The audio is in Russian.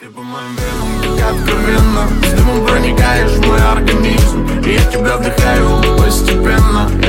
Ты по моим венам, как откровенно, с дымом проникаешь в мой организм, и я тебя вдыхаю постепенно.